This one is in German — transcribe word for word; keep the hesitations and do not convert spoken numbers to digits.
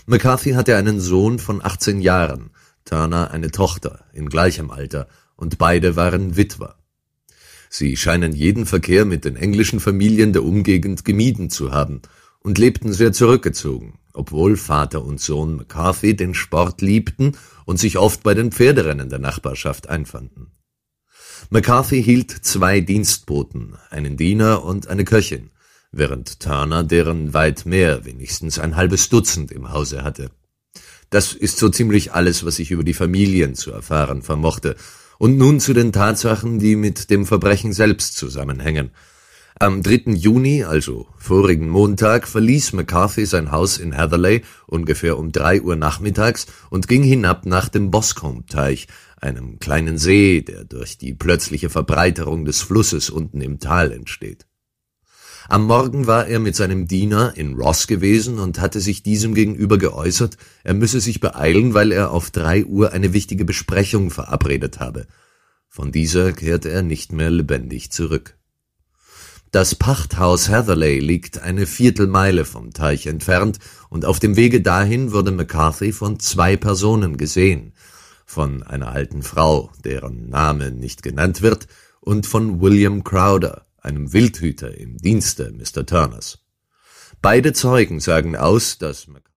McCarthy hatte einen Sohn von achtzehn Jahren, Turner eine Tochter in gleichem Alter, und beide waren Witwer. Sie scheinen jeden Verkehr mit den englischen Familien der Umgegend gemieden zu haben und lebten sehr zurückgezogen, obwohl Vater und Sohn McCarthy den Sport liebten und sich oft bei den Pferderennen der Nachbarschaft einfanden. McCarthy hielt zwei Dienstboten, einen Diener und eine Köchin, während Turner deren weit mehr, wenigstens ein halbes Dutzend im Hause hatte. Das ist so ziemlich alles, was ich über die Familien zu erfahren vermochte. Und nun zu den Tatsachen, die mit dem Verbrechen selbst zusammenhängen. Am dritten Juni, also vorigen Montag, verließ McCarthy sein Haus in Hatherley ungefähr um drei Uhr nachmittags und ging hinab nach dem Boscombe-Teich, einem kleinen See, der durch die plötzliche Verbreiterung des Flusses unten im Tal entsteht. Am Morgen war er mit seinem Diener in Ross gewesen und hatte sich diesem gegenüber geäußert, er müsse sich beeilen, weil er auf drei Uhr eine wichtige Besprechung verabredet habe. Von dieser kehrte er nicht mehr lebendig zurück. Das Pachthaus Hatherley liegt eine Viertelmeile vom Teich entfernt und auf dem Wege dahin wurde McCarthy von zwei Personen gesehen, von einer alten Frau, deren Name nicht genannt wird, und von William Crowder, einem Wildhüter im Dienste Mister Turners. Beide Zeugen sagen aus, dass